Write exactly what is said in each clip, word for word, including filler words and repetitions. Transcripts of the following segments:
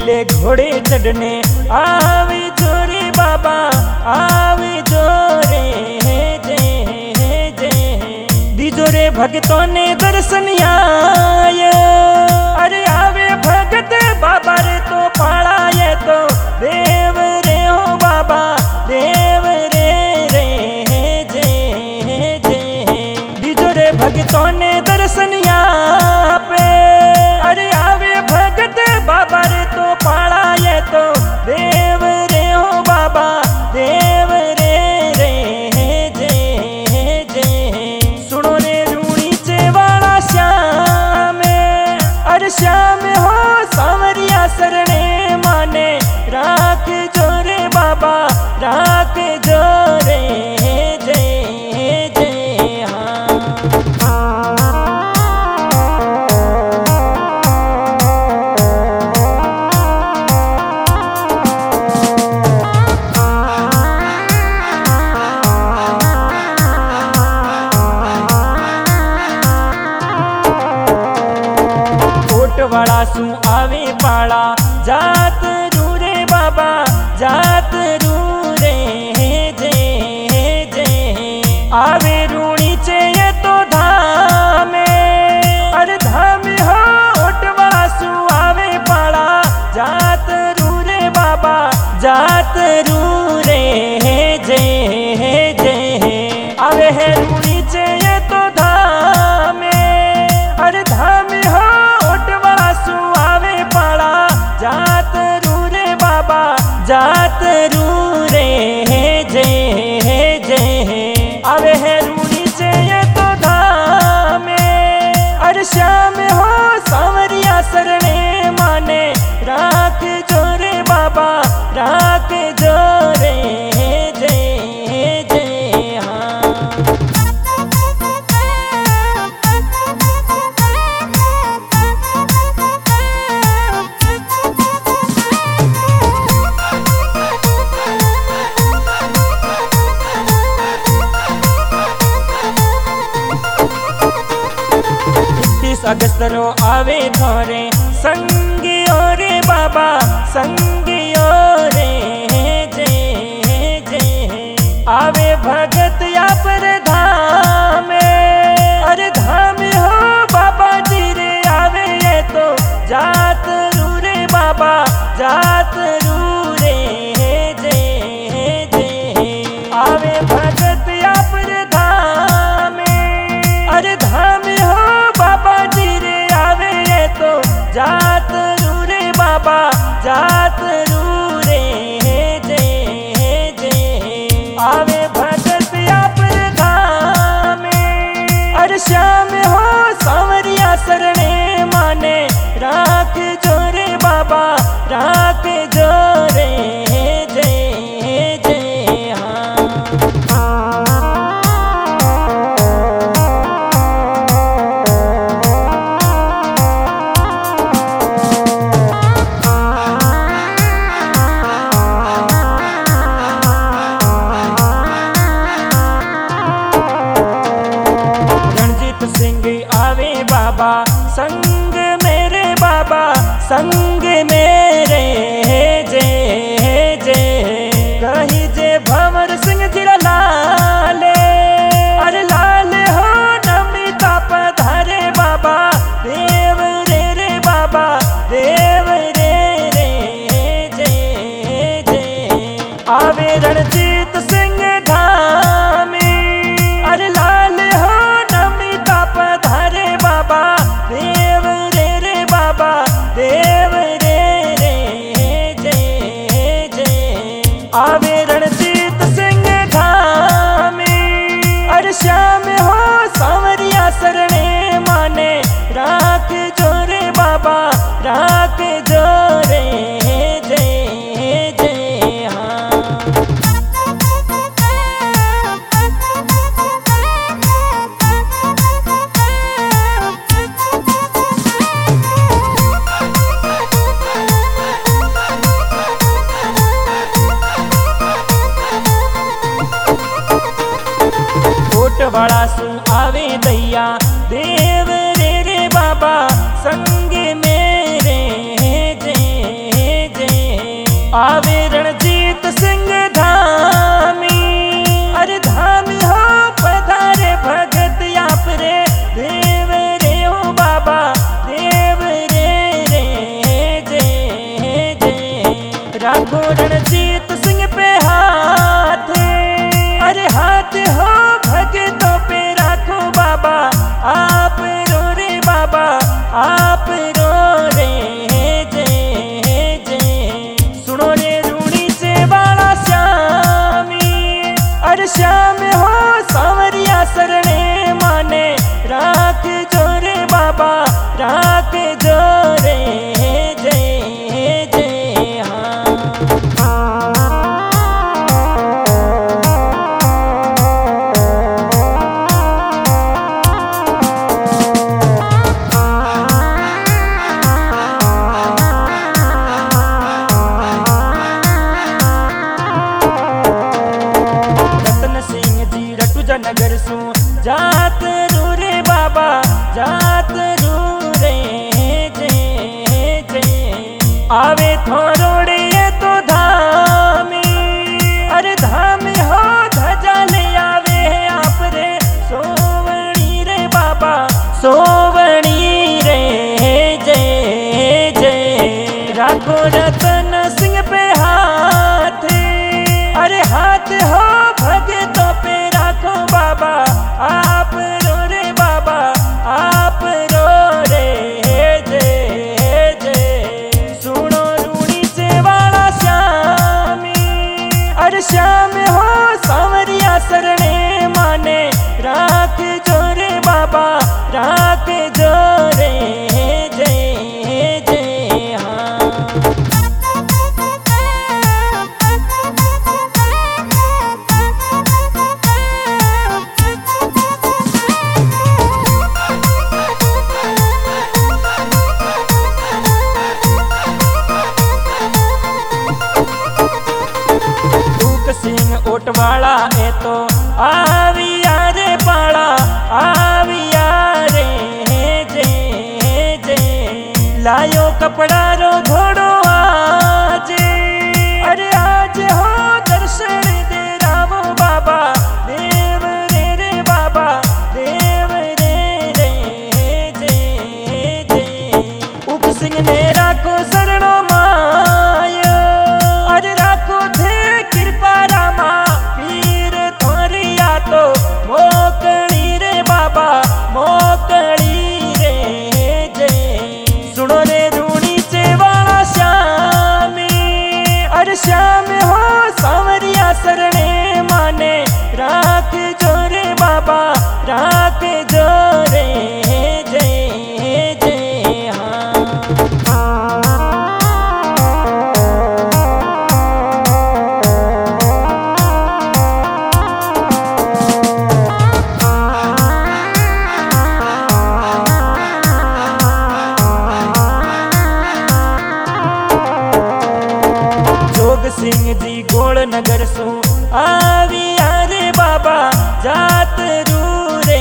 नीले घोड़े चढ़ने आवे जोरे बाबा आवे जोरे जे जे दीजो रे भगतों ने दर्शन आए। अरे आवे भगत बाबा रे तो पाड़ा ये तो देव रे हो बाबा देव रे रे जे जे दीजो रे भगतों ने दर्शन पे। अरे आवे भगत बाबा रे तो पाड़ा ये तो देव रे हो बाबा देव रे रे जे जे सुनो रे रूणी चे वाला श्याम। अरे श्याम हो सांवरिया शरणे माने राख जोरे बाबा राख जोरे जे जे वाला सु आवे पाड़ा जात रू रे बाबा जात रू रे जे जे आवे रूणी चे ये तो धामे। अरे धामे हो ओट वाला सु आवे पाड़ा जात रू रे बाबा जात रू रे जे जे आवे है रूणी चे ये तो धामे। अरे धामे हो आवे पाड़ा जात रू रे बाबा जात रू रे जे जे आवे है रूणी से ये तो धामे। अरे श्याम हो सांवरिया शरणे माने राख जोरे बाबा राख जोरे जे जे अगस्तरो आवे थोरे संगियो रे बाबा संगियो रे जे जे आवे भगत या पर धामे। अरे धामे हो बाबा जी रे आवे ये तो जात रू रे बाबा जात रू रे जे जे आवे भगत या पर धामे। अरे धामे हो बाबा जी रे आवे ये तो जात रू रे बाबा जात रू रे जे जे आवे भगत या पर धामे। अरे श्याम हो सांवरिया शरणे माने राख जोरे बाबा राख जोरे जे जे बाबा संग मेरे बाबा संग मेरे जे जे कही जे भंवर सिंह जी लाले। अरे लाल हो नमिता पधारे बाबा देव रे रे बाबा देव रे रे जे जे आवे रणजीत सिंह धामी। अरे लाल हो नमिता पधारे बाबा देव रे रे बाबा देव रे रे जे जे आवे रणजीत सिंह धामी। अरे श्याम हो सांवरिया शरणे माने राख जोरे बाबा राख जोरे जे जे वाला सु आवे दैया देव रे रे बाबा संग मेरे जे आवे रणजीत सिंह धामी, अरे धामी हो पधारे भगत आप रे, देव रे हो बाबा देव रे रे जय जय। राखो रणजीत सिंह पे हाथ, अरे हाथ हो भगतों पे राखो बाबा, आप रो रे बाबा आप रो रे जय जय। सुनो रे रूणी से वाला श्यामी, अरे श्याम हो सांवरिया शरणे माने, राख जो रे बाबा राख जो रे जय जय। हाँ नगर सु जात रू रे बाबा जात रू रे जय जय। आवे थोरोड़े तो धामी, अरे धामी हो ध्वजा ले आवे आप रे, सोवणी रे बाबा सोवणी रे जय जय। राखो रतन सिंह पे हाथ, अरे हाथ हो भगतों पे राखो बाबा, आप रो रे बाबा आप रो रे जय जय। सुनो रूणी से वाला श्यामी, अरे श्याम हो सांवरिया शरणे माने, राख जो रे बाबा राख जो रे जय जय। हाँ सिंह ओटवाला ए तो आविया रे पाला, आविया रे जय जय। लायो कपड़ा रो घोड़ो आज, अरे आज हो दर्शन दे रामो बाबा देव रे रे बाबा देव रे रे जय जय। उप सिंह ने राखो शरणो माय, अरे राखो थे कृपा रामा पीर थोरिया तो मोकड़ी रे बाबा मोकड़ी रे जय। सुनो रे रूणी से वाला श्यामी, अरे श्याम हो सांवरिया शरणे माने, राख जो रे बाबा राख जो रे जय जय। हाँ सिंह जी गोल नगर सु आविया रे बाबा जात रू रे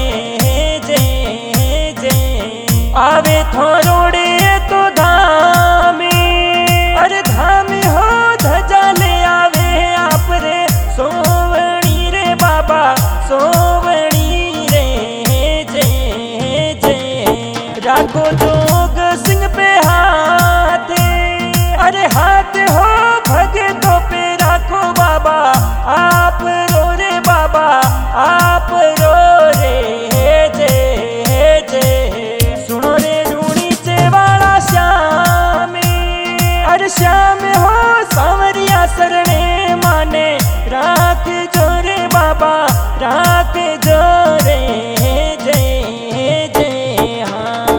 जय जय। आवे थोरोड़े तो धामी, अरे धामी हो ध्वजा ले आवे आप रे, सोवणी रे बाबा सोवणी रे जय जय। राखो जोग सिंह पे हाथ, अरे हाथ हो भगतों पे राखो बाबा, आप रो रे बाबा आप रो रे जय जय। सुनो रे रूणी से वाला श्यामी, अरे श्याम हो सांवरिया शरणे माने, राख जो रे बाबा राख जो रे जय जय। हाँ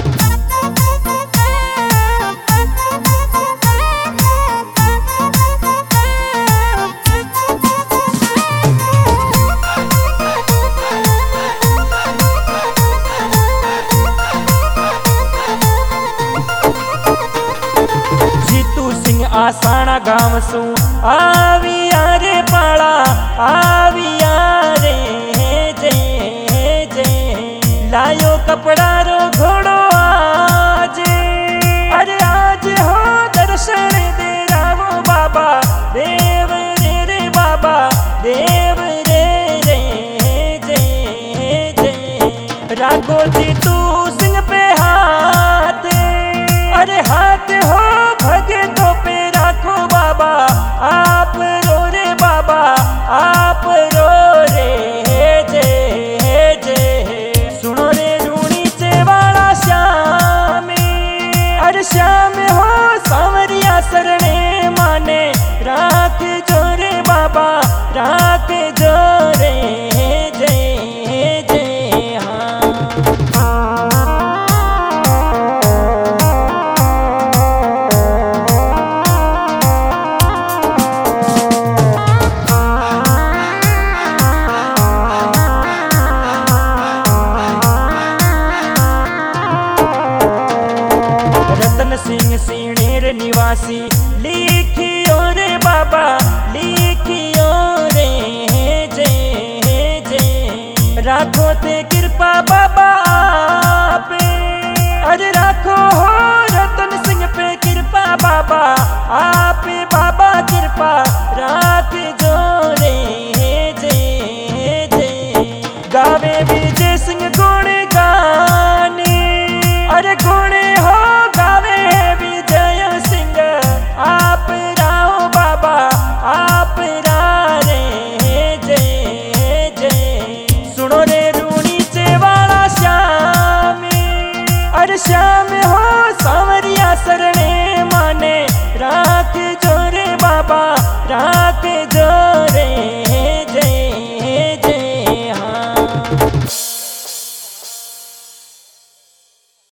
आसाना गांव सु आविया रे पाला, आविया रे जय जय। लायो कपड़ा रो घोड़ो आज, अरे आज हो दर्शन दे रावो बाबा राखो जी तू सिंह पे हाथ, अरे हाथ हो भगतों पे राखो बाबा, आप रो रे बाबा आप रो रे जय जय। सुनो रे रूणी चेवाड़ा श्याम, अरे श्याम हो सांवरिया शरणे माने, राख जो रे बाबा राख जो रे जय जय। हाँ रतन सिंह सीणेर निवासी लिखियो रे बाबा लिखियो रे जय जय। राखो ते कृपा बाबा पे, अरे राखो हो रतन सिंह पे कृपा बाबा आप बाबा कृपा राख जो रे जय जय। गावे विजय सिंह गुण गाने, अरे गुण हो गावे विजय सिंह आप राओ बाबा आप रा रे जय जय। सुनो रे रूणी चेवाड़ा श्याम, अरे श्याम